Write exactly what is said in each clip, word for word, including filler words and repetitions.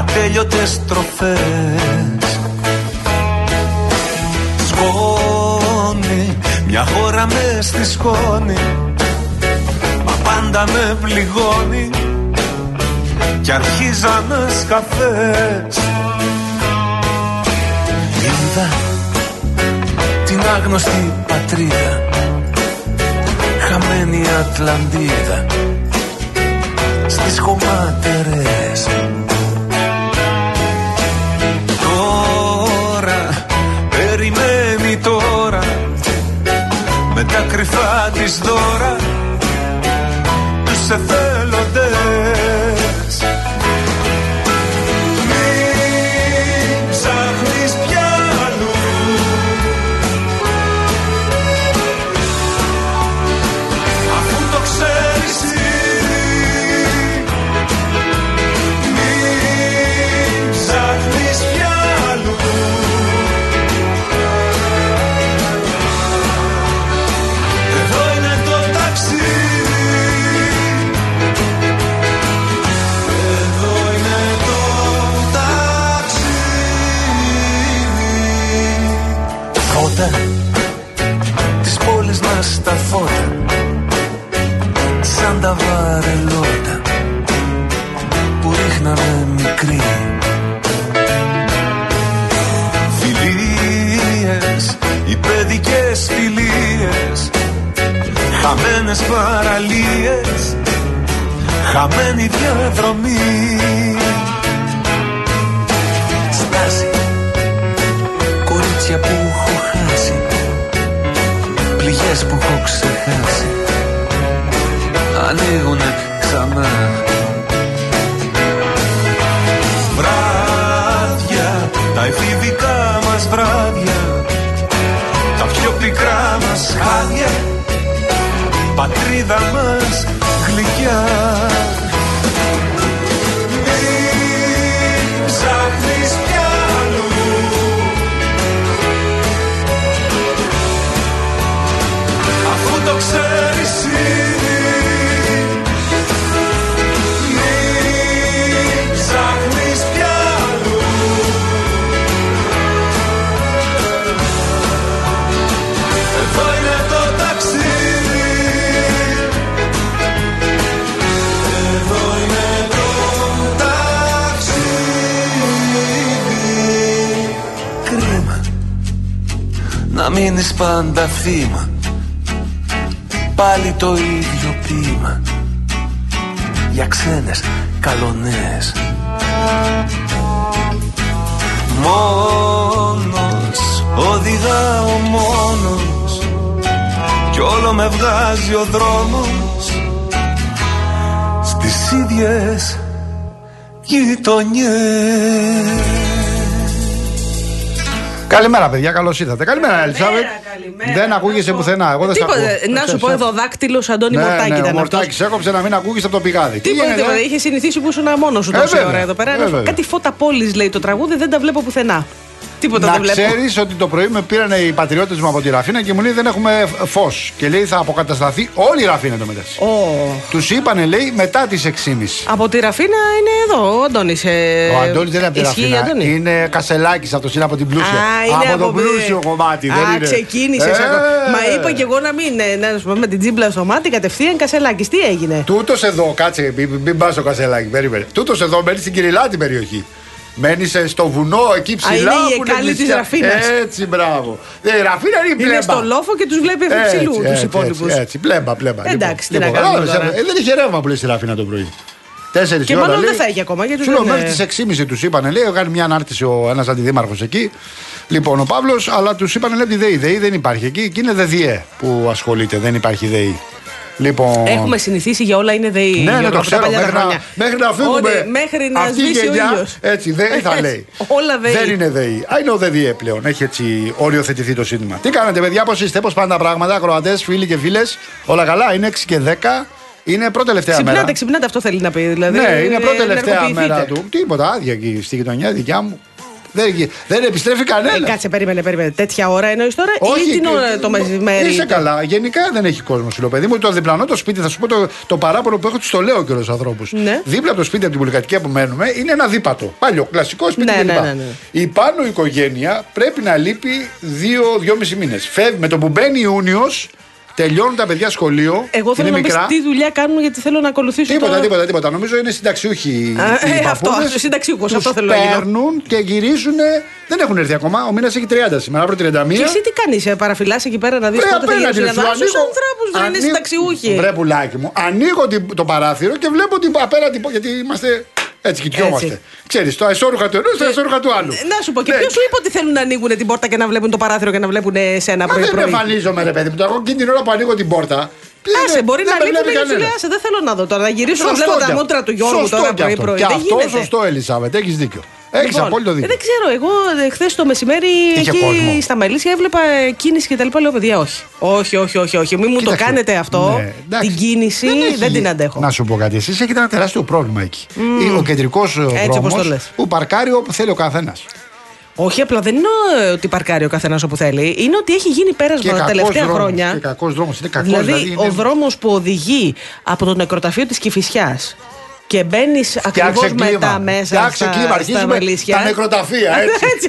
ατέλειωτες στροφές. Σκόνη, μια χώρα μες στη σκόνη, μα πάντα με πληγώνει κι αρχίζανε σκαφές. Είδα την άγνωστη πατρίδα, χαμένη Ατλαντίδα στις χωματερές. Τώρα, περιμένει τώρα, με τα κρυφά της δώρα τους εθέλοντες. Μην ψάχνεις πια αλλού, αφού το ξέρεις ήδη. Μην ψάχνεις πια αλλού, εδώ είναι το ταξίδι. Εδώ είναι το ταξίδι. Φώτα της πόλης μας τα φώτα, σαν τα βαρελότα που ρίχναμε μικροί. Φιλίες, οι παιδικές φιλίες, χαμένες παραλίες, χαμένη διαδρομή. Στάση, κορίτσια που έχω χάσει, πληγές που έχω ξεχάσει, ανοίγουνε ξανά. Βράδια, τα εφηβικά μας βράδια, τα πιο πικρά μας χάδια, πατρίδα μας γλυκιά. Μην ψάχνεις πια αλλού, αφού το ξέρεις ήδη. Μην ψάχνεις πια αλλού, εδώ είναι το ταξίδι. Εδώ είναι το ταξίδι. Κρίμα να μείνεις πάντα θύμα, πάλι το ίδιο ποίημα για ξένες καλονές. Μόνος, οδηγάω μόνος κι όλο με βγάζει ο δρόμος στις ίδιες γειτονιές. Καλημέρα, παιδιά, καλώς ήρθατε. Καλημέρα, Ελισάβετ. Δεν ακούγεσαι πουθενά. Εγώ δεν Τίποτε. ακούω. Να σου πω εδώ, δάκτυλος Αντώνη Ναι, Μορτάκη ναι, ήταν ο αυτός. Μορτάκης έκοψε να μην ακούγεις από το πηγάδι. Τι Τίποτα, γίνεται, τίποτα. ε? Είχε συνηθίσει που ήσουν μόνος σου Ε, τόση βέβαια, ώρα εδώ πέρα. ε, Να σου πω, βέβαια. κάτι φώτα πόλης λέει το τραγούδι, δεν τα βλέπω πουθενά. Τίποτα Να δεν βλέπω. ξέρεις ότι το πρωί με πήραν οι πατριώτες μου από τη Ραφίνα και μου λέει δεν έχουμε φως. Και λέει θα αποκατασταθεί όλη η Ραφίνα το μεταξύ. Oh. Τους είπανε, λέει, μετά τις έξι και μισή. Από τη Ραφίνα είναι εδώ ο Αντώνης. Ε... Ο Αντώνης δεν είναι από τη Ισχύει, Ραφίνα. Αντώνη? Είναι Κασελάκης, αυτός είναι από την πλούσια. Α, είναι από το από... πλούσιο κομμάτι. Α, δεν είναι. ξεκίνησες Ε, ακόμα. Μα είπα και εγώ να μην. ε, Να σου πω με την τζίμπλα στο μάτι κατευθείαν Κασελάκης. Τι έγινε? Τούτος εδώ, κάτσε, μην, μην πας στο Κασελάκι, περίμενε. Τούτος εδώ μένει στην Κυριλάτη περιοχή. Μένει στο βουνό εκεί ψηλά. Α, είναι η που εκάλη της νησιά. Ραφίνας. Έτσι, μπράβο. Ε, η Ραφίνα είναι η πλέμπα. Είναι στο λόφο και τους βλέπει από Έτσι, ψηλού τους έτσι, υπόλοιπους. Έτσι, έτσι, πλέμπα, πλέμπα. Εντάξει, τι λοιπόν, να κάνουμε λοιπόν, τώρα. ε, δεν είχε ρεύμα που λέει στη Ραφίνα το πρωί. Τέσσερις Και η ώρα, μάλλον λέει. δεν θα έχει ακόμα. Γιατί Σου λέω δεν μέχρι είναι- τις έξι και μισή τους είπανε, λέει, έκανε μια ανάρτηση ο ένας αντιδήμαρχος εκεί. Λοιπόν, ο Παύλος, αλλά τους είπανε, λέει, τη ΔΕΗ. ΔΕΗ δεν υπάρχει εκεί και είναι ΔΕΔΙΕ που ασχολείται, δεν υπάρχει ΔΕΗ. Λοιπόν... Έχουμε συνηθίσει για όλα είναι ΔΕΗ. Ναι, ναι, Γιώργο, το από τα ξέρω. παλιά τα Μέχρι να, χρόνια. μέχρι να φύγουμε. Ότι- μέχρι να αυτή η σβήσει ο γενιά, ήλιος. έτσι, ΔΕΗ θα λέει. Όλα ΔΕΗ. Δεν είναι ΔΕΗ. Α, είναι ο ΔΕΔΙΕ πλέον. Έχει έτσι οριοθετηθεί το σύνθημα. Τι κάνετε, παιδιά, πώς είστε, πώς πάνε τα πράγματα, ακροατές, φίλοι και φίλες. Όλα καλά, είναι έξι και δέκα. Είναι πρώτη-τελευταία μέρα. Ξυπνάτε, ξυπνάτε, αυτό θέλει να πει. Δηλαδή, Ναι, είναι ε, πρώτη-τελευταία ενεργοποιηθείτε. μέρα του. Τίποτα, άδεια εκεί στη γειτονιά δικιά μου. Δεν, δεν επιστρέφει κανένα. Ε, κάτσε, περίμενε, περίμενε. Τέτοια ώρα εννοείς τώρα, Όχι, ή την ώρα το μεσημέρι? Είσαι καλά. Γενικά δεν έχει κόσμο, σου λέω, παιδί μου. Το διπλανό το σπίτι, θα σου πω το, το παράπονο που έχω, του το λέω και στου ανθρώπου. Ναι. Δίπλα από το σπίτι, από την πολυκατοικία που μένουμε, είναι ένα δίπατο. Παλιό, κλασικό σπίτι ναι, κλπ. Ναι, ναι, ναι. Η πάνω οικογένεια πρέπει να λείπει δύο-δυόμισι μήνες. Φεύγει με το που μπαίνει Ιούνιος. Τελειώνουν τα παιδιά σχολείο. Εγώ θέλω να πεις τι δουλειά κάνουν, γιατί θέλω να ακολουθήσω. Τίποτα, το... τίποτα, τίποτα. Νομίζω είναι συνταξιούχοι. Ε, αυτό, συνταξιούχος, αυτό θέλω να γίνω. Παίρνουν και γυρίζουν. Δεν έχουν έρθει ακόμα. Ο μήνας έχει τριάντα σήμερα, αύριο τριάντα μία. Και εσύ τι κάνεις, παραφυλάς εκεί πέρα να δεις πότε θα γυρίσουν? Να δεις τους ανθρώπους, δεν είναι συνταξιούχοι. Βρε πουλάκι μου, ανοίγω το παράθυρο και βλέπω την απέναντι. Γιατί είμαστε. Έτσι κοιτιόμαστε. Ξέρεις, το εσώρουχα του ενός, το εσώρουχα του άλλου. Να σου πω, και ποιος σου είπε ότι θέλουν να ανοίγουν την πόρτα και να βλέπουν το παράθυρο και να βλέπουν σένα πρωί-πρωί? Δεν εμφανίζομαι, ρε παιδί μου. Εγώ εκείνη την ώρα που ανοίγω την πόρτα. Άσε, μπορεί να λείπουν και σου λέει, άσε, δεν θέλω να δω τώρα. Να γυρίσω να βλέπω τα μούτρα του Γιώργου τώρα πρωί-πρωί. Και αυτό σωστό, Ελισάβετ, έχεις δίκιο. Έχεις απόλυτο δίκιο. Δεν ξέρω, εγώ χθες το μεσημέρι εκεί στα Μελίσια έβλεπα κίνηση και τα λοιπά. Λέω, παιδιά, όχι. Όχι, όχι, όχι, όχι. Μην μου το κάνετε αυτό. Την κίνηση δεν την αντέχω. Να σου πω κάτι, εσείς έχετε ένα τεράστιο πρόβλημα εκεί. Ο κεντρικός δρόμος που παρκάρει όπου θέλει ο καθένας. Όχι, απλά δεν είναι ότι παρκάρει ο καθένας όπου θέλει. Είναι ότι έχει γίνει πέρασμα τα τελευταία δρόμος, χρόνια. Και κακός δρόμος, είναι κακός, δηλαδή, δηλαδή είναι... ο δρόμος που οδηγεί από το νεκροταφείο της Κηφισιάς και μπαίνεις ακριβώς μετά μέσα Φτιάξε στα, κλίμα, στα Μελίσια. Τα νεκροταφεία, έτσι.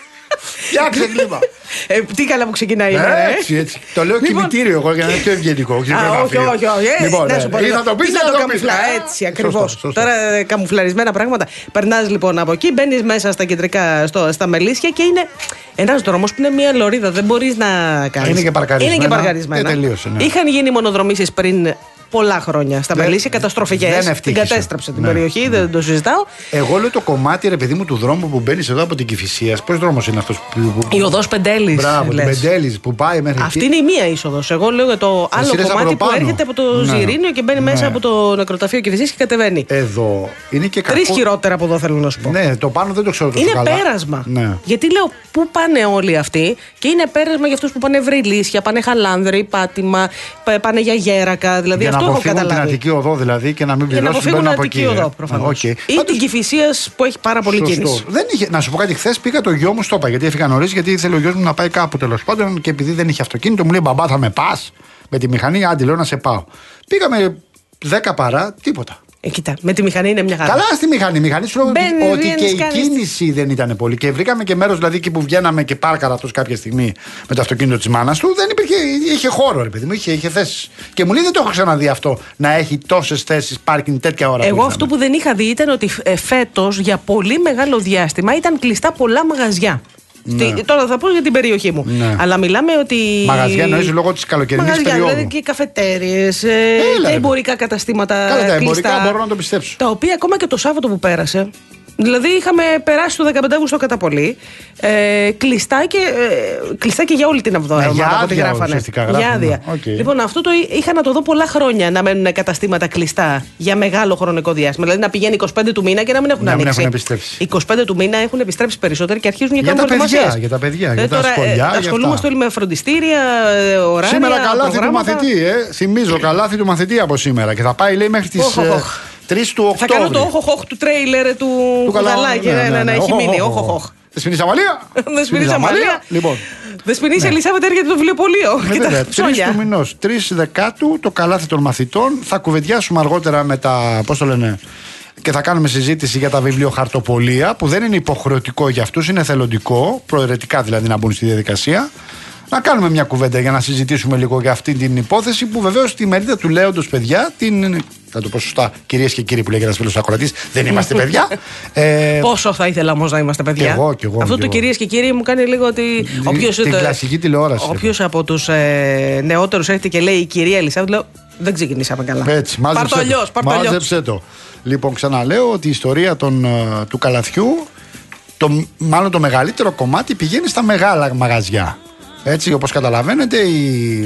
Φτιάξε κλίμα. Ε, τι καλά που ξεκινάει η ε, μέρα, ε. Έτσι, έτσι. Το λέω λοιπόν, κημητήριο εγώ για να είναι πιο ευγενικό. Όχι, όχι, όχι. όχι. Λοιπόν, να σου πω, ή θα το πεις ή να θα το το πεις. Έτσι, ακριβώς. Τώρα καμουφλαρισμένα πράγματα. Περνάς λοιπόν από εκεί, μπαίνεις μέσα στα κεντρικά, στο, στα Μελίσια και είναι ένας δρόμος που είναι μια λωρίδα. Δεν μπορείς να κάνεις. Είναι και παρκαρισμένα. Είναι και παρκαρισμένα. Ε, τελείωσε, ναι. Είχαν γίνει μονοδρομήσεις πριν πολλά χρόνια στα Μελίσια, καταστροφικές. Την κατέστρεψε την ναι, περιοχή, ναι. δεν το συζητάω. Εγώ λέω το κομμάτι, ρε παιδί μου, του δρόμου που μπαίνεις εδώ από την Κηφισίας. Ποιος δρόμος είναι αυτός που. Η οδός Πεντέλης. Μπράβο, την Πεντέλης που πάει μέχρι εκεί. Αυτή είναι η μία είσοδος. Εγώ λέω για το άλλο κομμάτι που έρχεται από το ναι. Ζιρήνιο και μπαίνει ναι. μέσα από το νεκροταφείο Κηφισίας και κατεβαίνει. Εδώ είναι και κακό. Τρεις χειρότερα από εδώ θέλω να σου πω. Ναι, το πάνω δεν το ξέρω τόσο είναι καλά. Πέρασμα. Ναι. Γιατί λέω πού πάνε όλοι αυτοί και είναι πέρασμα για αυτούς που πάνε Βρυλίσια, πάνε Χαλάνδρη, Πάτημα, πάνε για Γέρακα. Δηλαδή για αυτό να έχω καταλάβει. Την Αττική Οδό δηλαδή και να μην πληρώσουν την μπαίνουν από Αττική εκεί. Οδό προφανώς. Okay. Ή Πάντως... την Κηφισίας που έχει πάρα πολύ Σωστό. κίνηση. Δεν είχε... Να σου πω κάτι, χθες πήγα το γιο μου στο είπα γιατί έφυγα νωρίς γιατί ήθελε ο γιος μου να πάει κάπου τέλος πάντων και επειδή δεν είχε αυτοκίνητο μου λέει μπαμπά θα με πας με τη μηχανή, άντι λέω να σε πάω. Πήγαμε δέκα παρά, τίποτα. Ε, κοίτα, με τη μηχανή είναι μια χαρά. Καλά στη μηχανή. Η μηχανή σου λέω Μπαίνει, ότι βγαίνεις, και η κάνεις... κίνηση δεν ήταν πολύ. Και βρήκαμε και μέρος δηλαδή εκεί που βγαίναμε και πάρκαρα αυτό κάποια στιγμή με το αυτοκίνητο της μάνας του. Δεν υπήρχε, είχε χώρο, ρε παιδί μου, είχε, είχε θέσεις. Και μου λέει δεν το έχω ξαναδεί αυτό να έχει τόσες θέσεις πάρκινγκ τέτοια ώρα. Εγώ αυτό που δεν είχα δει ήταν ότι φέτος για πολύ μεγάλο διάστημα ήταν κλειστά πολλά μαγαζιά. Ναι. Στη, τώρα θα πω για την περιοχή μου. Ναι. Αλλά μιλάμε ότι. Μαγαζιά εννοείς λόγω της καλοκαιρινής περίοδου. Δηλαδή και καφετέριες, ε, και εμπορικά καταστήματα. Καλά, τα εμπορικά κλειστά, μπορώ να το πιστέψω. Τα οποία ακόμα και το Σάββατο που πέρασε. Δηλαδή είχαμε περάσει το δεκαπέντε Αυγούστου κατά πολύ. Ε, κλειστά, και, ε, κλειστά και για όλη την εβδομάδα. Ναι, για από άδεια, γράφανε. Για άδεια. Okay. Λοιπόν, αυτό το είχα να το δω πολλά χρόνια να μένουν καταστήματα κλειστά για μεγάλο χρονικό διάστημα. Δηλαδή να πηγαίνει είκοσι πέντε του μήνα και να μην έχουν να ανοίξει. Μην έχουν επιστρέψει. είκοσι πέντε του μήνα έχουν επιστρέψει περισσότεροι και αρχίζουν για, για, τα παιδιά, για τα παιδιά. Ε, για τα τώρα, σχολιά. Ε, ασχολούμαστε όλοι με φροντιστήρια, ωράρια. Σήμερα καλάθι του μαθητή, ε. Θυμίζω καλάθι του μαθητή από σήμερα και θα πάει λέει μέχρι τις τρεις του Οκτώβρη. Θα κάνω το όχο-χοχ του τρέιλερ του Κουδαλάκη. Ναι, ναι, ναι, έχει μείνει. Όχο-χοχ. Δεσποινής Αμαλία. Δεσποινής Αμαλία. Λοιπόν. Δεσποινής Ελισάβετ έρχεται το βιβλιοπωλείο. τρεις του μηνός, τρεις Δεκάτου, το καλάθι των μαθητών. Θα κουβεντιάσουμε αργότερα με τα. Πώς το λένε. Και θα κάνουμε συζήτηση για τα βιβλιοχαρτοπολία που δεν είναι υποχρεωτικό για αυτούς, είναι θελοντικό, προαιρετικά δηλαδή να μπουν στη διαδικασία. Να κάνουμε μια κουβέντα για να συζητήσουμε λίγο για αυτή την υπόθεση που βεβαίως τη μερίδα του λέοντος παιδιά την. Θα το πω σωστά, κυρίες και κύριοι που λέει και ένας φίλος ακροατής, δεν είμαστε παιδιά. ε, Πόσο θα ήθελα όμως να είμαστε παιδιά. Και εγώ, και εγώ, αυτό και το κυρίες και κύριοι μου κάνει λίγο ότι. Όποιος, την κλασική τηλεόραση. Όποιος από τους ε, νεότερους έρχεται και λέει η κυρία Ελισάβετ, λέω δεν ξεκινήσαμε καλά. Έτσι, μάζεψε το. Μάζεψε το. Λοιπόν, ξαναλέω ότι η ιστορία των, του καλαθιού, το, μάλλον το μεγαλύτερο κομμάτι πηγαίνει στα μεγάλα μαγαζιά. Έτσι, όπως καταλαβαίνετε, η,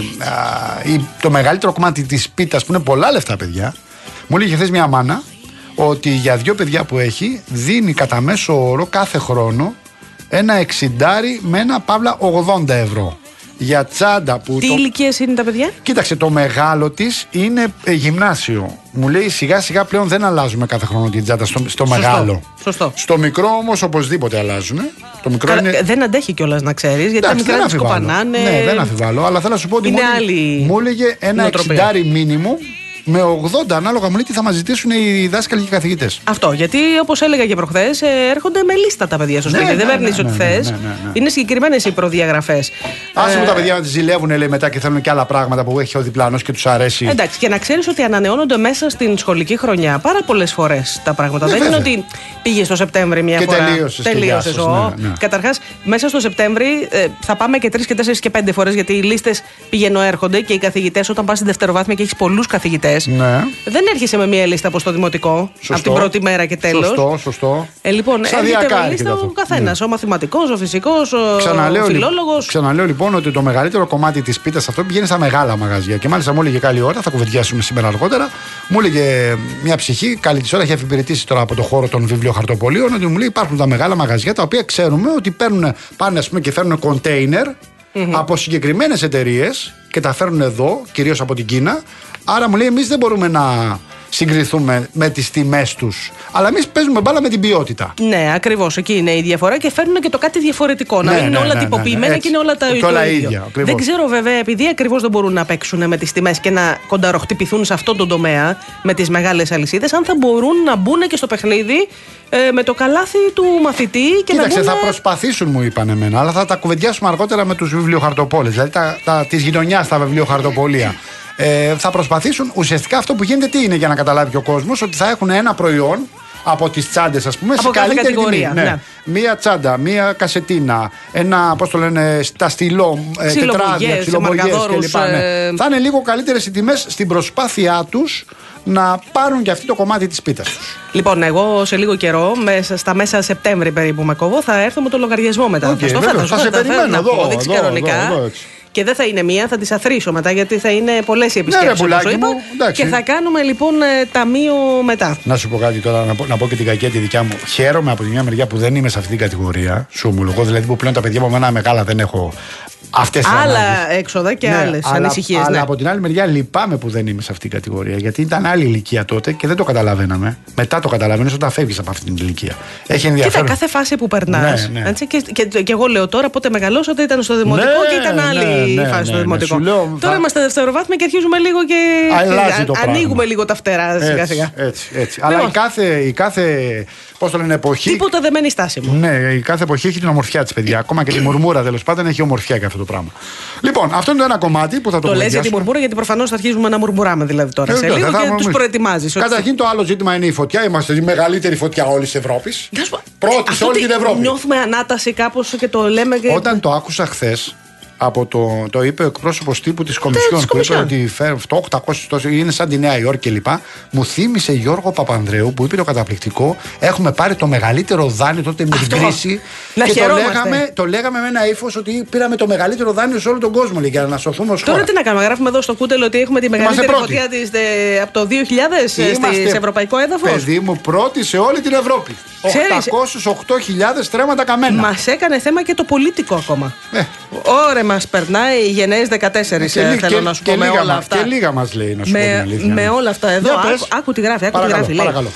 α, η, το μεγαλύτερο κομμάτι της πίτας που είναι πολλά λεφτά, παιδιά. Μου έλεγε χθες μια μάνα ότι για δύο παιδιά που έχει δίνει κατά μέσο όρο κάθε χρόνο ένα εξιντάρι με ένα παύλα ογδόντα ευρώ. για τσάντα που. Τι το... ηλικίες είναι τα παιδιά? Κοίταξε, το μεγάλο της είναι ε, γυμνάσιο. Μου λέει σιγά σιγά πλέον δεν αλλάζουμε κάθε χρόνο την τσάντα στο, στο Σωστό. μεγάλο. Σωστό. Στο μικρό όμως οπωσδήποτε αλλάζουν. Το μικρό Καλά, είναι... Δεν αντέχει κιόλας να ξέρεις, γιατί τα μικρά της κοπανάνε. Ναι, δεν αμφιβάλλω. Αλλά θέλω να σου πω ότι είναι μου, άλλη μου έλεγε ένα εξιντάρι μήνυμο. Με ογδόντα ανάλογα μου λέει τι θα μας ζητήσουν οι δάσκαλοι και οι καθηγητές. Αυτό, γιατί όπως έλεγα και προχθές, έρχονται με λίστα τα παιδιά στο σπίτι. Ναι, δεν ναι, παίρνεις ναι, ό,τι ναι, ναι, θες. ναι, ναι, ναι. Είναι συγκεκριμένες οι προδιαγραφές. Άσε ε, μου τα παιδιά να τις ζηλεύουν λέει μετά και θέλουν και άλλα πράγματα που έχει ο διπλανός και τους αρέσει. Εντάξει, και να ξέρεις ότι ανανεώνονται μέσα στην σχολική χρονιά πάρα πολλές φορές τα πράγματα. Ναι, δεν βέβαια. είναι ότι πήγες το Σεπτέμβρη μια και φορά. τελείωσες. Τελείωσες. Και ναι, ναι. Καταρχάς, μέσα στο Σεπτέμβρη ε, θα πάμε και τρεις και τέσσερις και πέντε φορές, γιατί οι λίστες πηγαίνουν έρχονται και οι καθηγητές, όταν πας στην δευτεροβάθμια και έχεις πολλούς καθηγητές. Ναι. Δεν έρχεσαι με μία λίστα από το δημοτικό, Σωστό. από την πρώτη μέρα και τέλος. Σωστό, σωστό. Ε, λοιπόν, Σταδιακά έρχεται με έρχεται λίστα αυτό. ο καθένας. Ναι. Ο μαθηματικός, ο φυσικός, ο Ξαναλέω, φιλόλογος. Ξαναλέω λοιπόν ότι το μεγαλύτερο κομμάτι της πίτας αυτό πηγαίνει στα μεγάλα μαγαζιά. Και μάλιστα μου έλεγε καλή ώρα, θα κουβεντιάσουμε σήμερα αργότερα. Μου έλεγε μια ψυχή, καλή τη ώρα, έχει αφιπηρετήσει τώρα από το χώρο των βιβλιοχαρτοπολίων, ότι μου λέει υπάρχουν τα μεγάλα μαγαζιά τα οποία ξέρουμε ότι παίρνουν, πάνε ας πούμε και φέρνουν κοντέινερ mm-hmm. από συγκεκριμένες εταιρείες και τα φέρνουν εδώ, κυρίως από την Κίνα. Άρα μου λέει εμείς δεν μπορούμε να συγκριθούμε με τις τιμές τους. Αλλά εμείς παίζουμε μπάλα με την ποιότητα. Ναι, ακριβώς. Εκεί είναι η διαφορά και φέρνουν και το κάτι διαφορετικό. Ναι, να μην είναι ναι, όλα ναι, τυποποιημένα ναι, ναι, και είναι όλα τα και το όλα ίδιο. ίδια, ακριβώς. Δεν ξέρω βέβαια, επειδή ακριβώς δεν μπορούν να παίξουν με τις τιμές και να κονταροχτυπηθούν σε αυτόν τον τομέα με τις μεγάλες αλυσίδες, αν θα μπορούν να μπουν και στο παιχνίδι ε, με το καλάθι του μαθητή και Κοίταξε, να μπουν... θα προσπαθήσουν, μου είπαν εμένα, αλλά θα τα κουβεντιάσουμε αργότερα με τους βιβλιοχαρτοπόλες. Δηλαδή τα, τα, της γειτονιάς τα βιβλιοχαρτοπολία. Ε, θα προσπαθήσουν. Ουσιαστικά αυτό που γίνεται τι είναι, για να καταλάβει και ο κόσμος, ότι θα έχουν ένα προϊόν από τις τσάντες, ας πούμε, από σε καλύτερη κατηγορία, τιμή. Ναι. Ναι. Μία τσάντα, μία κασετίνα, ένα, πώς το λένε, στα στυλό, ε, τετράδια, ξυλομπογιές κλπ. Ναι. Ε... Θα είναι λίγο καλύτερες οι τιμές στην προσπάθειά τους να πάρουν και αυτή το κομμάτι της πίτας τους. Λοιπόν, εγώ σε λίγο καιρό, μέσα, στα μέσα Σεπτέμβρη περίπου με κόβω, θα έρθω με το λογαριασμό μετά. Okay, θα στο βέβαια, φέρω, θα θα σε τα περιμένω να εδώ, απόδειξη εδώ, κανονικά. εδώ, εδώ, έτσι. Και δεν θα είναι μία, θα τις αθροίσω μετά, γιατί θα είναι πολλές οι Ναι, επισκέψεις, ρε, όπως πουλάκι είπα. μου, εντάξει. Και θα κάνουμε λοιπόν ε, ταμείο μετά. Να σου πω κάτι τώρα, να πω, να πω και την κακία τη δικιά μου. Χαίρομαι από τη μια μεριά που δεν είμαι σε αυτή την κατηγορία. Σου ομολογώ, δηλαδή που πλέον τα παιδιά μου μένα μεγάλα δεν έχω αυτές τις Άλλα ανάγκες. έξοδα και Ναι, άλλες αλλά, ανησυχίες. αλλά Ναι. από την άλλη μεριά λυπάμαι που δεν είμαι σε αυτή την κατηγορία. Γιατί ήταν άλλη ηλικία τότε και δεν το καταλαβαίναμε. Μετά το καταλαβαίνεις όταν φεύγεις από αυτή την ηλικία. Έχει ενδιαφέρον. Κοίτα, κάθε φάση που περνάς. Ναι, ναι. Έτσι, και, και, και εγώ λέω τώρα, πότε μεγαλώσατε ήταν στο δημοτικό Ναι, και ήταν ναι, άλλη ναι, φάση ναι, στο ναι, δημοτικό. σου λέω, τώρα θα- είμαστε δευτεροβάθμια και αρχίζουμε λίγο και. Αλλάζει το ανοίγουμε πράγμα. λίγο τα φτερά σιγά σιγά. Έτσι, έτσι, έτσι. Αλλά Λοιπόν. η κάθε, η κάθε, πώς το λένε, εποχή. Τίποτα δεν μένει στάση μου. Ναι, η κάθε εποχή έχει την ομορφιά τη, παιδιά. Ακόμα και τη μουρμούρα τέλος πάντων έχει ομορφιά και αυτό το πράγμα. Λοιπόν, αυτό είναι το ένα κομμάτι που θα το Το λες για τη κουβεντιάσουμε. μουρμούρα, γιατί προφανώς θα αρχίζουμε να μουρμουράμε δηλαδή τώρα Ε, σε βέβαια, λίγο θα και μουρμουρ- τους προετοιμάζεις. ότι- Καταρχήν το άλλο ζήτημα είναι η φωτιά. Είμαστε η μεγαλύτερη φωτιά όλη τη Ευρώπη. Να σου πω, Πρώτη σε αυτό όλη τι- την Ευρώπη. Νιώθουμε ανάταση κάπως και το λέμε. Και... Όταν το άκουσα χθε, από το, το είπε ο εκπρόσωπος τύπου της Κομισιόν, της που είπε Κομισιόν. ότι φέρ, αυτό οκτακόσια τόσο, είναι σαν τη Νέα Υόρκη κλπ. Μου θύμισε Γιώργο Παπανδρέου που είπε το καταπληκτικό: έχουμε πάρει το μεγαλύτερο δάνειο τότε με την Αυτό. κρίση. Να και το χαιρόμαστε. λέγαμε, το λέγαμε με ένα ύφος ότι πήραμε το μεγαλύτερο δάνειο σε όλο τον κόσμο, λέει, για να σωθούμε ως Τώρα χώρα. τι να κάνουμε, γράφουμε εδώ στο κούτελο ότι έχουμε τη μεγαλύτερη πρώτοι. φωτιά της, ε, από το δύο χιλιάδες ε, στη- σε ευρωπαϊκό έδαφος. Παιδί μου, πρώτη σε όλη την Ευρώπη. Ξέρεις, οκτακόσιες οκτώ χιλιάδες στρέμματα καμένα. Μας έκανε θέμα και το πολίτικο ακόμα. Ε. Ωραία, μας περνάει οι γενναίες δεκατέσσερις, Και ε, λί- θέλω και- να σου και πω με λίγα όλα μας- αυτά. Και λίγα μας λέει, να σου πω την Με, αλήθεια. με όλα αυτά εδώ. Για πες. Άκου, άκου τι γράφει, άκου τι Παρακαλώ, γράφει. Λέει. παρακαλώ.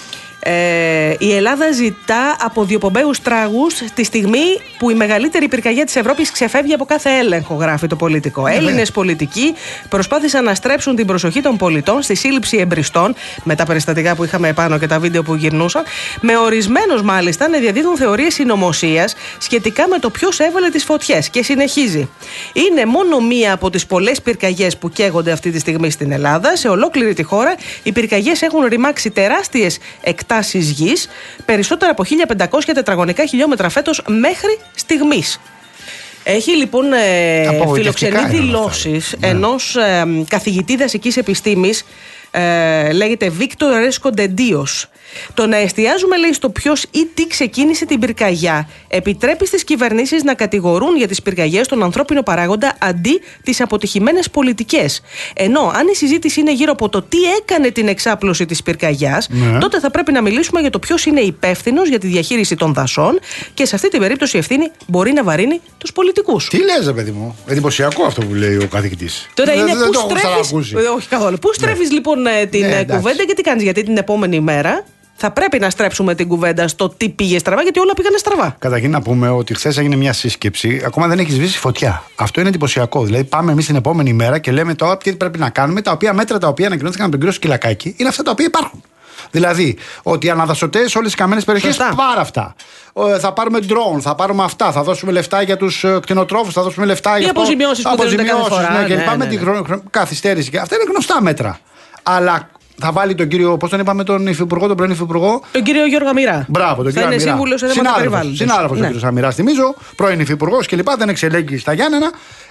Ε, η Ελλάδα ζητά από διοπομπαίους τράγους τη στιγμή που η μεγαλύτερη πυρκαγιά της Ευρώπης ξεφεύγει από κάθε έλεγχο, γράφει το πολιτικό. Ναι, Έλληνες πολιτικοί προσπάθησαν να στρέψουν την προσοχή των πολιτών στη σύλληψη εμπριστών, με τα περιστατικά που είχαμε επάνω και τα βίντεο που γυρνούσαν, με ορισμένους μάλιστα να διαδίδουν θεωρίες συνωμοσίας σχετικά με το ποιος έβαλε τις φωτιές. Και συνεχίζει. Είναι μόνο μία από τις πολλές πυρκαγιές που καίγονται αυτή τη στιγμή στην Ελλάδα. Σε ολόκληρη τη χώρα οι πυρκαγιές έχουν ρημάξει τεράστιες εκτάσεις γης, περισσότερα από χίλια πεντακόσια τετραγωνικά χιλιόμετρα φέτος μέχρι στιγμής. Έχει λοιπόν ε, Απογοητευτικά φιλοξενεί είναι όλα δηλώσεις αυτά. Ναι. ενός ε, καθηγητή δασικής επιστήμης, ε, λέγεται Βίκτορ Ρέσκο Ντεντίος. Το να εστιάζουμε, λέει, στο ποιος ή τι ξεκίνησε την πυρκαγιά επιτρέπει στις κυβερνήσεις να κατηγορούν για τις πυρκαγιές τον ανθρώπινο παράγοντα αντί τις αποτυχημένες πολιτικές. Ενώ αν η συζήτηση είναι γύρω από το τι έκανε την εξάπλωση της πυρκαγιάς, ναι. τότε θα πρέπει να μιλήσουμε για το ποιος είναι υπεύθυνος για τη διαχείριση των δασών και σε αυτή την περίπτωση η ευθύνη μπορεί να βαρύνει τους πολιτικούς. Τι λες, ρε παιδί μου, εντυπωσιακό αυτό που λέει ο καθηγητής. Τώρα είναι πού στρέφεις. Όχι καθόλου. Πού στρέφεις ναι. λοιπόν την ναι, κουβέντα και τι κάνεις, γιατί την επόμενη μέρα θα πρέπει να στρέψουμε την κουβέντα στο τι πήγε στραβά, γιατί όλα πήγανε στραβά. Καταρχήν να πούμε ότι χθες έγινε μια σύσκεψη, ακόμα δεν έχει σβήσει φωτιά. Αυτό είναι εντυπωσιακό. Δηλαδή, πάμε εμείς την επόμενη μέρα και λέμε τώρα τι πρέπει να κάνουμε. Τα οποία μέτρα τα οποία ανακοινώθηκαν από τον κύριο Σκυλακάκη είναι αυτά τα οποία υπάρχουν. Δηλαδή, ότι οι αναδασωτές σε όλες τις καμένες περιοχές, πάρα αυτά. Θα πάρουμε drone, θα πάρουμε αυτά, θα δώσουμε λεφτά για τους κτηνοτρόφους, θα δώσουμε λεφτά για αποζημιώσεις που δίνονται κάθε φορά. Ναι, και ναι, ναι, ναι. Την καθυστέρηση. Αυτά είναι γνωστά μέτρα. Αλλά θα βάλει τον κύριο, πώς τον είπαμε, τον υφυπουργό, τον πρώην υφυπουργό. Τον κύριο Γιώργο Αμυρά. Μπράβο, τον θα κύριο είναι σύμβουλος σε θέματα περιβάλλοντος. Συνάδελφος ναι. ο κύριος Αμυράς, θυμίζω, πρώην υφυπουργός κλπ. Δεν εξελέγει στα Γιάννενα.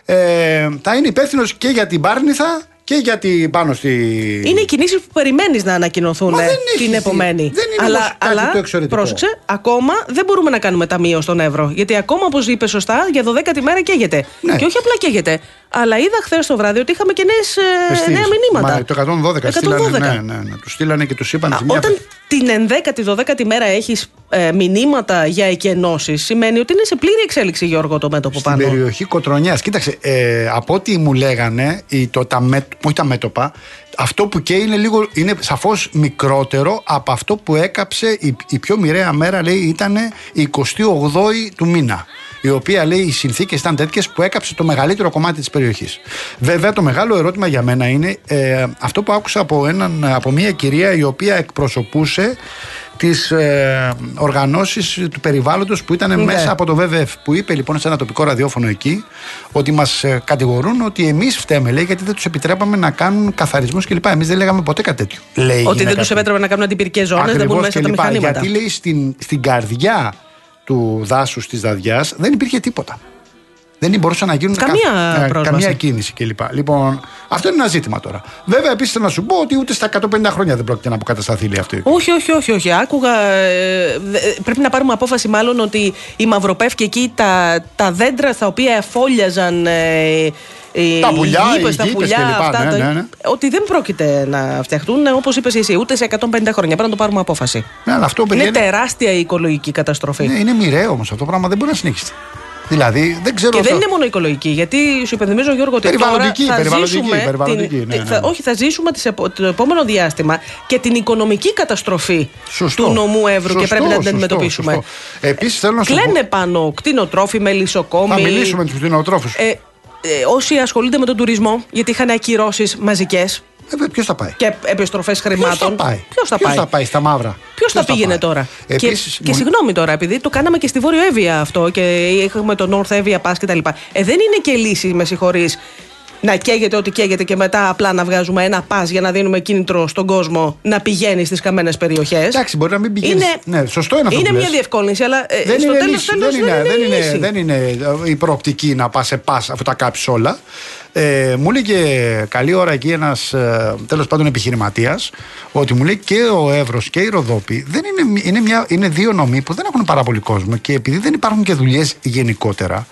Ε, θα είναι υπεύθυνος και για την Πάρνηθα και γιατί πάνω στη. Είναι οι κινήσεις που περιμένεις να ανακοινωθούν την επομένη. Δεν είναι αλλά, αλλά το πρόσεξε, ακόμα δεν μπορούμε να κάνουμε ταμείο στον Εύρο. Γιατί ακόμα, όπως είπε σωστά, για δωδέκατη μέρα καίγεται. Ναι. Και όχι απλά καίγεται. Αλλά είδα χθες το βράδυ ότι είχαμε και νέες, ε, νέα μηνύματα. Μα, το εκατόν δώδεκα, εκατόν δώδεκα. Στείλανε, ναι, ναι, ναι. Τους στείλανε και τους είπαν. Α, μια... Όταν την ενδέκατη, δωδέκατη μέρα έχεις ε, μηνύματα για εκενώσεις, σημαίνει ότι είναι σε πλήρη εξέλιξη, Γιώργο, το μέτωπο στην πάνω. Στην περιοχή Κοτρωνιάς. Κοίταξε, ε, από ό,τι μου λέγανε, το, τα, με, όχι τα μέτωπα, αυτό που καίει είναι, λίγο, είναι σαφώς μικρότερο από αυτό που έκαψε η, η πιο μοιραία μέρα, λέει, ήταν η εικοστή όγδοη του μήνα. Η οποία, λέει, οι συνθήκες ήταν τέτοιες που έκαψε το μεγαλύτερο κομμάτι της περιοχής. Βέβαια, το μεγάλο ερώτημα για μένα είναι ε, αυτό που άκουσα από, έναν, από μια κυρία η οποία εκπροσωπούσε τις ε, οργανώσεις του περιβάλλοντος που ήταν ναι. μέσα από το βι βι εφ. Που είπε λοιπόν σε ένα τοπικό ραδιόφωνο εκεί ότι μας ε, κατηγορούν ότι εμείς φταίμε, λέει, γιατί δεν τους επιτρέπαμε να κάνουν καθαρισμούς κλπ. Εμείς δεν λέγαμε ποτέ κάτι τέτοιο. Λέει, ότι δεν τους επέτρεπε να κάνουν αντιπυρικές ζώνες, δεν μπουν μέσα τα μηχανήματα. Γιατί, λέει, στην, στην καρδιά του δάσους της Δαδιάς δεν υπήρχε τίποτα. Δεν μπορούσαν να γίνουν καμία, κα... καμία κίνηση κλπ. Λοιπόν, αυτό είναι ένα ζήτημα τώρα. Βέβαια, επίσης θέλω να σου πω ότι ούτε στα εκατόν πενήντα χρόνια δεν πρόκειται να αποκατασταθεί, λέει, αυτή. Όχι, όχι, όχι, όχι. Άκουγα. Ε, πρέπει να πάρουμε απόφαση, μάλλον, ότι η Μαυροπεύκη εκεί τα, τα δέντρα στα οποία εφόλιαζαν. Ε, τα πουλιά, οι γήπες, τα πουλιά, κλπ. Αυτά, ναι, ναι, ναι. Ότι δεν πρόκειται να φτιαχτούν, όπως είπες εσύ, ούτε σε εκατόν πενήντα χρόνια. Πρέπει να το πάρουμε απόφαση. Ναι, αλλά αυτό, είναι είναι τεράστια η οικολογική καταστροφή. Ναι, είναι μοιραίο όμως αυτό το πράγμα, δεν μπορεί να συνεχίσει. Δηλαδή, δεν ξέρω. Και αυτό... δεν είναι μόνο οικολογική, γιατί σου υπενθυμίζω, Γιώργο, ότι περιβαλλοντική, τώρα θα περιβαλλοντική, ζήσουμε περιβαλλοντική, την... ναι, ναι. Θα... όχι, θα ζήσουμε το επόμενο διάστημα και την οικονομική καταστροφή σωστό. του νομού Εύρου σωστό, και πρέπει να την σωστό, αντιμετωπίσουμε. Σωστό. Επίσης, θέλω να σου Κλαίνε πω... πάνω κτηνοτρόφοι, μελισσοκόμοι. Θα μιλήσουμε με τους κτηνοτρόφους. Ε, ε, όσοι ασχολούνται με τον τουρισμό, γιατί είχαν ακυρώσεις μαζικές. Ε, ποιος θα πάει. Και επιστροφές χρημάτων. Ποιος θα πάει. Ποιος θα, ποιος θα πάει στα μαύρα. Ποιος θα πήγαινε τώρα. Επίσης, και, και συγγνώμη τώρα, επειδή το κάναμε και στη Βόρειο Εύβοια αυτό και είχαμε το North Εύβοια Pass κτλ. Ε, δεν είναι και λύση, με συγχωρείς, να καίγεται ό,τι καίγεται και μετά απλά να βγάζουμε ένα πας για να δίνουμε κίνητρο στον κόσμο να πηγαίνει στις καμένες περιοχές. Εντάξει, μπορεί να μην πηγαίνει. Είναι, ναι, σωστό είναι αυτό. Είναι που μια λες. διευκόλυνση, αλλά δεν στο είναι τέλος, λύση, τέλος δεν, είναι, δεν, είναι, δεν, είναι, δεν είναι η προοπτική να πας σε πας αφού τα κάψεις όλα. Ε, μου λέει και καλή ώρα εκεί ένας ε, τέλος πάντων επιχειρηματίας ότι μου λέει και ο Εύρος και η Ροδόπη δεν είναι, είναι, μια, είναι δύο νομοί που δεν έχουν πάρα πολύ κόσμο και επειδή δεν υπάρχουν και δουλειές γενικότερα,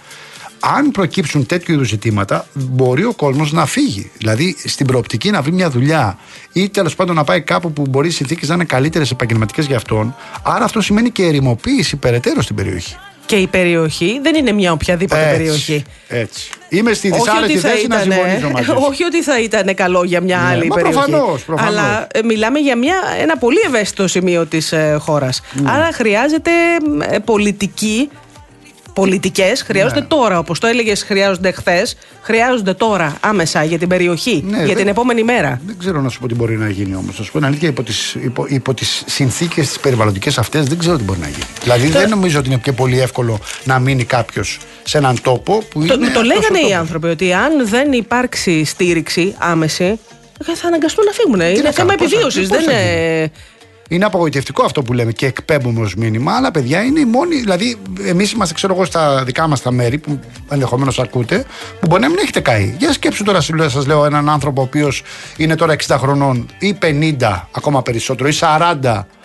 αν προκύψουν τέτοιου είδους ζητήματα, μπορεί ο κόσμος να φύγει. Δηλαδή, στην προοπτική να βρει μια δουλειά ή τέλος πάντων να πάει κάπου που μπορεί οι συνθήκες να είναι καλύτερες επαγγελματικές για αυτόν. Άρα, αυτό σημαίνει και ερημοποίηση περαιτέρω στην περιοχή. Και η περιοχή δεν είναι μια οποιαδήποτε έτσι, περιοχή. Έτσι. Είμαι στη δυσάρεστη θέση να συμφωνήσω μαζί. Όχι ότι θα ήταν καλό για μια ναι, άλλη μα περιοχή. Προφανώς, προφανώς. Αλλά ε, μιλάμε για μια, ένα πολύ ευαίσθητο σημείο της ε, χώρας. Mm. Άρα χρειάζεται ε, πολιτική. Πολιτικές χρειάζονται ναι. τώρα, όπως το έλεγες, χρειάζονται χθες, χρειάζονται τώρα άμεσα για την περιοχή, ναι, για δεν, την επόμενη μέρα. Δεν ξέρω να σου πω τι μπορεί να γίνει όμως. Να σου πω την αλήθεια, υπό τις, υπό, υπό τις συνθήκες τις περιβαλλοντικές αυτές, δεν ξέρω τι μπορεί να γίνει. Δηλαδή τώρα, δεν νομίζω ότι είναι και πολύ εύκολο να μείνει κάποιος σε έναν τόπο που το, είναι. Το λέγανε οι τόπο. άνθρωποι ότι αν δεν υπάρξει στήριξη άμεση, θα αναγκαστούν να φύγουν. Τι είναι θέμα επιβίωσης. Δεν είναι. Είναι απογοητευτικό αυτό που λέμε και εκπέμπουμε ως μήνυμα, αλλά παιδιά είναι οι μόνοι. Δηλαδή, εμείς είμαστε, ξέρω εγώ, στα δικά μας τα μέρη που ενδεχομένως ακούτε, που μπορεί να μην έχετε καεί. Για σκέψου τώρα, σας λέω, έναν άνθρωπο ο οποίος είναι τώρα εξήντα χρονών ή πενήντα ακόμα περισσότερο ή σαράντα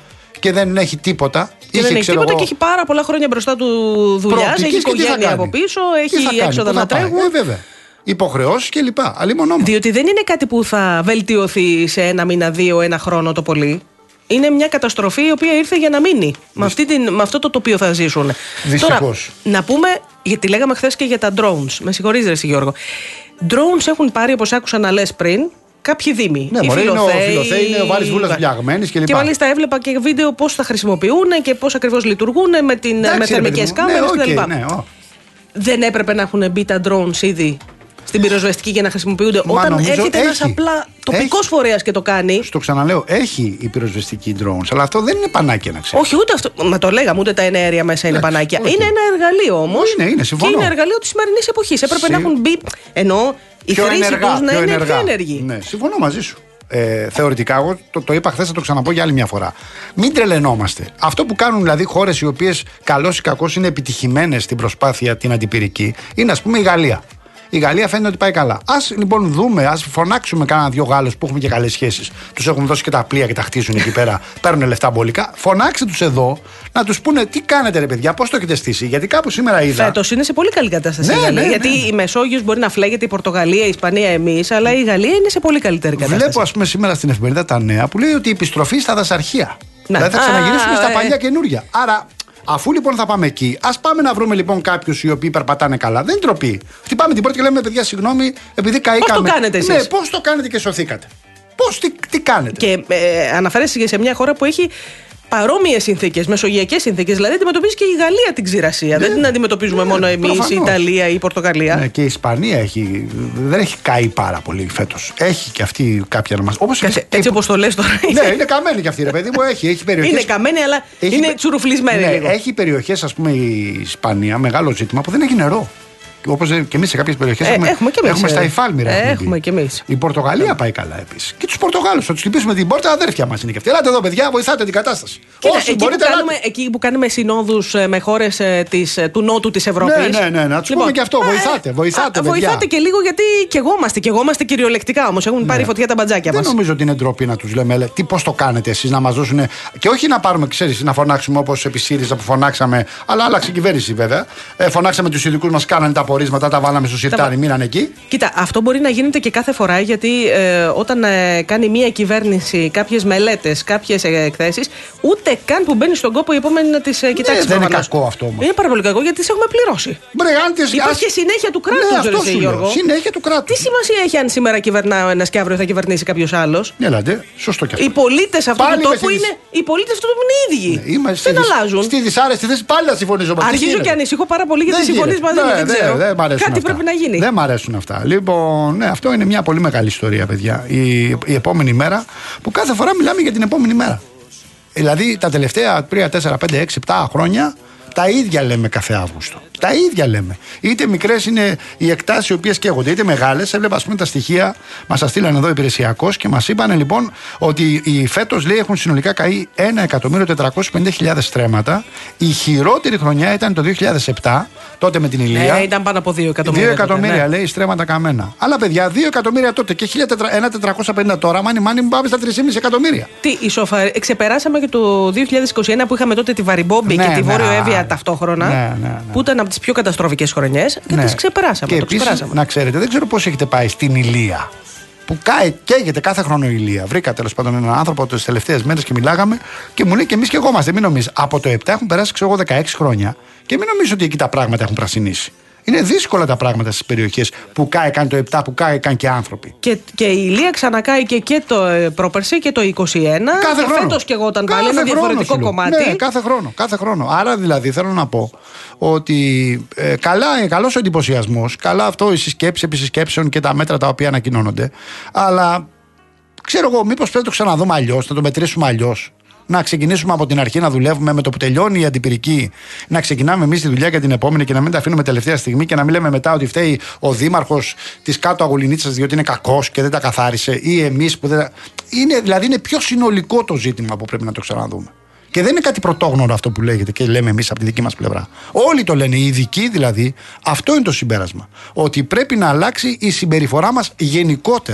και δεν έχει τίποτα. Και είχε, δεν έχει τίποτα εγώ, και έχει πάρα πολλά χρόνια μπροστά του δουλειά. Έχει οικογένεια από πίσω, έχει έξοδα να τρέχουν. Ε, βέβαια. Υποχρεώσεις και λοιπά. Διότι δεν είναι κάτι που θα βελτιωθεί σε ένα μήνα, δύο, ένα χρόνο το πολύ. Είναι μια καταστροφή η οποία ήρθε για να μείνει. Με, αυτή την, με αυτό το τοπίο θα ζήσουν. Δυστυχώς. Τώρα, να πούμε, γιατί λέγαμε χθες και για τα drones. Με συγχωρείς, ρε Γιώργο. Drones έχουν πάρει, όπως άκουσα να λες πριν, κάποιοι δήμοι. Ναι, μωρέ, είναι ο Φιλοθέη, είναι ο Βάλης Βούλας Διαγμένης κλπ. Και μάλιστα έβλεπα και βίντεο πώς θα χρησιμοποιούν και πώς ακριβώς λειτουργούν με, την, με θερμικές κάμερες ναι, κτλ. Okay, ναι, oh. Δεν έπρεπε να έχουν μπει τα drones ήδη στην πυροσβεστική για να χρησιμοποιούνται? Μα όταν έρχεται ένας απλά τοπικός φορέας και το κάνει. Στο ξαναλέω, έχει η πυροσβεστική drones, αλλά αυτό δεν είναι πανάκια, να ξέρεις. Όχι, ούτε αυτό. Μα το λέγαμε, ούτε τα εναέρια μέσα είναι πανάκια. Όχι. Είναι ένα εργαλείο όμως. Είναι, είναι, συμφωνώ. Και είναι εργαλείο της σημερινής εποχής. Έπρεπε Συ... να έχουν μπει. Ενώ η χρήση τους να είναι πιο ενεργή. Ναι, συμφωνώ μαζί σου. Ε, θεωρητικά, εγώ το, το είπα χθες, θα το ξαναπώ για άλλη μια φορά. Μην τρελαινόμαστε. Αυτό που κάνουν δηλαδή χώρες οι οποίες καλώς ή κακώς είναι επιτυχημένες στην προσπάθεια την αντιπυρική, είναι ας πούμε η Γαλλία. Η Γαλλία φαίνεται ότι πάει καλά. Ας λοιπόν δούμε, ας φωνάξουμε κάνα δύο Γάλλους που έχουμε και καλές σχέσεις. Τους έχουν δώσει και τα πλοία και τα χτίζουν εκεί πέρα. Παίρνουν λεφτά μπολικά. Φωνάξτε τους εδώ να τους πούνε τι κάνετε, ρε παιδιά, πώς το έχετε στήσει. Γιατί κάπου σήμερα είδα. Φέτος είναι σε πολύ καλή κατάσταση ναι, η Γαλλία. Ναι, γιατί ναι. η Μεσόγειος μπορεί να φλέγεται, η Πορτογαλία, η Ισπανία, εμείς, αλλά η Γαλλία είναι σε πολύ καλύτερη κατάσταση. Βλέπω, ας πούμε, σήμερα στην εφημερίδα τα νέα που λέει ότι η επιστροφή στα δασαρχεία. Να. Δηλαδή θα ξαναγυρίσουμε Α, στα ε. παλιά καινούρια. Άρα. Αφού λοιπόν θα πάμε εκεί, ας πάμε να βρούμε λοιπόν κάποιους οι οποίοι περπατάνε καλά. Δεν είναι ντροπή. Χτυπάμε την πόρτα και λέμε, παιδιά, συγγνώμη, επειδή καήκαμε. Πώς το κάνετε εσείς? Ναι, πώς το κάνετε και σωθήκατε. Πώς, τι, τι κάνετε. Και ε, αναφέρεσαι και σε μια χώρα που έχει παρόμοιες συνθήκες, μεσογειακές συνθήκες. Δηλαδή αντιμετωπίζει και η Γαλλία την ξηρασία. Ναι, δεν την αντιμετωπίζουμε ναι, μόνο εμείς, η Ιταλία ή η Πορτογαλία. Ναι, και η Ισπανία έχει, δεν έχει καεί πάρα πολύ φέτος. Έχει και αυτή κάποια να μας. Όπως Κάτσε, έτσι όπως το λες τώρα. Ναι, είναι καμένη και αυτή, ρε παιδί μου. Έχει, έχει περιοχές. Είναι καμένη, αλλά έχει, είναι τσουρουφλισμένη. Ναι, λίγο. έχει περιοχές, ας πούμε, η Ισπανία, μεγάλο ζήτημα που δεν έχει νερό. Όπως και εμείς σε κάποιες περιοχές ε, έχουμε, έχουμε, και εμείς, έχουμε στα υφάλμυρα. Ε, έχουμε και εμείς. Η Πορτογαλία ε. πάει καλά επίσης. Και τους Πορτογάλους, θα τους χτυπήσουμε την πόρτα, αδέρφια μας είναι και αυτοί. Ελάτε εδώ, παιδιά, βοηθάτε την κατάσταση. Κοίτα, εκεί, μπορείτε, που κάνουμε, εκεί που κάνουμε συνόδους με χώρες της, του νότου της Ευρώπης. Ναι, ναι, ναι, να τους λοιπόν, πούμε και αυτό. Βοηθάτε, βοηθάτε. Α, βοηθάτε και λίγο γιατί και εγώ είμαστε. Και εγώ είμαστε κυριολεκτικά όμως. Έχουν ναι. πάρει φωτιά τα μπατζάκια μας. Δεν νομίζω ότι είναι ντροπή να τους λέμε, τι πώς το κάνετε εσείς να μας δώσουν. Και όχι να πάρουμε, ξέρεις, να φωνάξουμε όπως επί ΣΥΡΙΖΑ που φωνάξαμε. Αλλά άλλαξε η κυβέρνηση βέβαια. Ε, φωνάξαμε τους ειδικούς μας, κάνανε τα απορίσματα, τα βάλαμε στο σιρτάρι, μείνανε εκεί. Κοίτα, αυτό μπορεί να γίνεται και κάθε φορά γιατί ε, όταν ε, κάνει μια κυβέρνηση κάποιες μελέτες, κάποιες ε, εκθέσεις, ούτε καν που μπαίνει στον κόπο η επόμενη να τις ε, κοιτάξει. Ναι, δεν είναι κακό αυτό όμως. Είναι πάρα πολύ κακό γιατί τις έχουμε πληρώσει. Μπρεγάντες, υπάρχει ας... συνέχεια του κράτους, ναι, ρε Γιώργο. Συνέχεια του κράτους. Τι σημασία έχει αν σήμερα κυβερνά ο ένας και αύριο θα κυβερνήσει κάποιος άλλος? Ναι, λέτε, σωστό και αυτό. Οι πολίτες αυτού του τόπου είναι οι πολίτες αυτού του τόπου είναι οι ίδιοι. Ναι, δεν αλλάζουν. Στη δυσάρεστη θέση πάλι να συμφωνήσω μαζί. Αρχίζω και ανησυχώ πάρα πολύ γιατί συμφωνείς μαζί μου. Δεν ξέρω. Κάτι πρέπει να γίνει. Δεν μ' αρέσουν αυτά. Λοιπόν, ναι, αυτό είναι μια πολύ μεγάλη ιστορία, παιδιά. Η, η επόμενη μέρα, που κάθε φορά μιλάμε για την επόμενη μέρα. Δηλαδή, τα τελευταία τρία, τέσσερα, πέντε, έξι, επτά χρόνια τα ίδια λέμε κάθε Αύγουστο. Τα ίδια λέμε. Είτε μικρές είναι οι εκτάσεις οι οποίες καίγονται, είτε μεγάλες. Έβλεπα, ας πούμε, τα στοιχεία, μας τα στείλανε εδώ υπηρεσιακώς και μας είπαν λοιπόν ότι οι φέτος λέει έχουν συνολικά καεί ένα εκατομμύριο τετρακόσιες πενήντα χιλιάδες στρέμματα. Η χειρότερη χρονιά ήταν το δύο χιλιάδες επτά, τότε με την Ηλία. Ναι, ήταν πάνω από δύο εκατομμύρια. δύο εκατομμύρια τότε, ναι. λέει στρέμματα καμένα. Αλλά παιδιά, δύο εκατομμύρια τότε και χίλια τετρακόσια πενήντα τώρα, μάνι μάνι μου πάμε στα τρία κόμμα πέντε εκατομμύρια. Τι, ισοφα... ξεπεράσαμε και το δύο χιλιάδες είκοσι ένα που είχαμε τότε τη Βαριμπόμπη ναι, και τη ναι, Βόρειο Εύβοια ναι, ταυτόχρονα. Ναι, ναι, ναι. Που ήταν από τις πιο καταστροφικές χρονιές και ναι. τις ξεπεράσαμε. Και το επίσης, ξεπεράσαμε. να ξέρετε, δεν ξέρω πώς έχετε πάει στην Ηλία. Που καεί, καίγεται κάθε χρόνο η Ηλία. Βρήκα τέλος πάντων έναν άνθρωπο τις τελευταίες μέρες και μιλάγαμε και μου λέει και εμείς και εγώ είμαστε. Μην νομίζεις. Από το επτά έχουν περάσει ξέρω εγώ δεκαέξι χρόνια και μην νομίζω ότι εκεί τα πράγματα έχουν πρασινίσει. Είναι δύσκολα τα πράγματα στις περιοχές που κάηκαν το επτά, που κάηκαν και άνθρωποι. Και, και η Ηλία ξανακάηκε και το ε, πρόπερση και το είκοσι ένα. Κάθε και χρόνο. Φέτος και εγώ όταν πάλι κάθε ένα διαφορετικό κομμάτι. Ναι, κάθε χρόνο, κάθε χρόνο. Άρα δηλαδή θέλω να πω ότι ε, καλά, ε, καλός ο εντυπωσιασμός, καλά αυτό η συσκέψη επί συσκέψεων και τα μέτρα τα οποία ανακοινώνονται. Αλλά ξέρω εγώ, μήπως πρέπει να το ξαναδούμε αλλιώς, να το μετρήσουμε αλλιώς. Να ξεκινήσουμε από την αρχή να δουλεύουμε με το που τελειώνει η αντιπυρική. Να ξεκινάμε εμείς τη δουλειά για την επόμενη και να μην τα αφήνουμε τελευταία στιγμή και να μην λέμε μετά ότι φταίει ο δήμαρχος της κάτω Αγουλινίτσας διότι είναι κακός και δεν τα καθάρισε ή εμείς που δεν τα. Είναι, δηλαδή είναι πιο συνολικό το ζήτημα που πρέπει να το ξαναδούμε. Και δεν είναι κάτι πρωτόγνωρο αυτό που λέγεται και λέμε εμείς από τη δική μας πλευρά. Όλοι το λένε, οι ειδικοί δηλαδή, αυτό είναι το συμπέρασμα. Ότι πρέπει να αλλάξει η συμπεριφορά μας γενικότερα.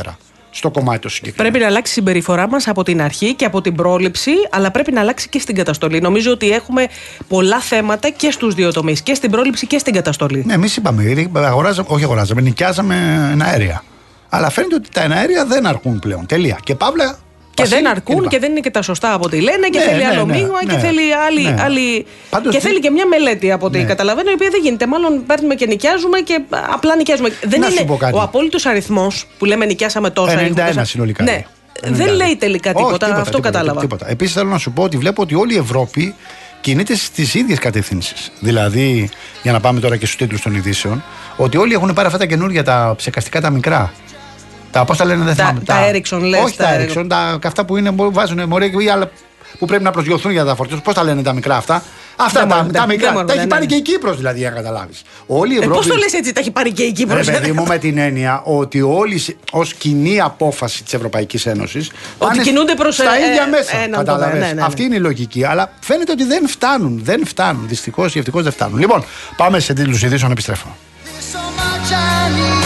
στο κομμάτι το συγκεκριμένο. Πρέπει να αλλάξει η συμπεριφορά μας από την αρχή και από την πρόληψη, αλλά πρέπει να αλλάξει και στην καταστολή. Νομίζω ότι έχουμε πολλά θέματα και στους δύο τομείς, και στην πρόληψη και στην καταστολή. Ναι, εμείς είπαμε, αγοράζαμε, όχι αγοράζαμε, νοικιάζαμε εναέρια. Αλλά φαίνεται ότι τα εναέρια δεν αρκούν πλέον. Τελεία. Και παύλα. Και δεν αρκούν και, και δεν είναι και τα σωστά από ό,τι λένε και ναι, θέλει ναι, άλλο ναι, μείγμα ναι, και θέλει άλλη. Ναι. άλλη... Πάντως, και θέλει και μια μελέτη από ό,τι ναι. καταλαβαίνω, η οποία δεν γίνεται. Μάλλον παίρνουμε και νοικιάζουμε και απλά νοικιάζουμε. Δεν είναι ο απόλυτος αριθμός που λέμε νοικιάσαμε τόσα. ενενήντα ένα συνολικά. Ναι. ενενήντα ένα. Δεν λέει τελικά τίποτα. Όχι, τίποτα αυτό τίποτα, κατάλαβα. Τίποτα. Επίσης θέλω να σου πω ότι βλέπω ότι όλη η Ευρώπη κινείται στις ίδιες κατευθύνσεις. Δηλαδή, για να πάμε τώρα και στους τίτλους των ειδήσεων, ότι όλοι έχουν πάρει αυτά τα καινούργια, τα ψεκαστικά τα μικρά. Τα πώς τα λένε, δεν θυμάμαι. Τα Ericsson, λες. Όχι τα Ericsson, τα αυτά που είναι, βάζουν μωρέ ή άλλα που πρέπει να προσγειωθούν για να τα φορτίσουν. Πώς τα λένε τα μικρά αυτά. Αυτά τα, τα μικρά. Τα, τα έχει πάρει και η Κύπρος, δηλαδή, για να καταλάβεις. Ε, πώς το λες έτσι, τα έχει πάρει και η Κύπρος. Ρε παιδί μου, με την έννοια ότι όλοι ως κοινή απόφαση της Ευρωπαϊκής Ένωσης ότι κινούνται προς τα ίδια μέσα. Ε, Καταλαβες. Ναι, ναι, ναι. Αυτή είναι η λογική. Αλλά φαίνεται ότι δεν φτάνουν. Δεν φτάνουν. Δυστυχώς ή ευτυχώς δεν φτάνουν. Λοιπόν, πάμε σε τίτλους ειδήσεων, επιστρέφω.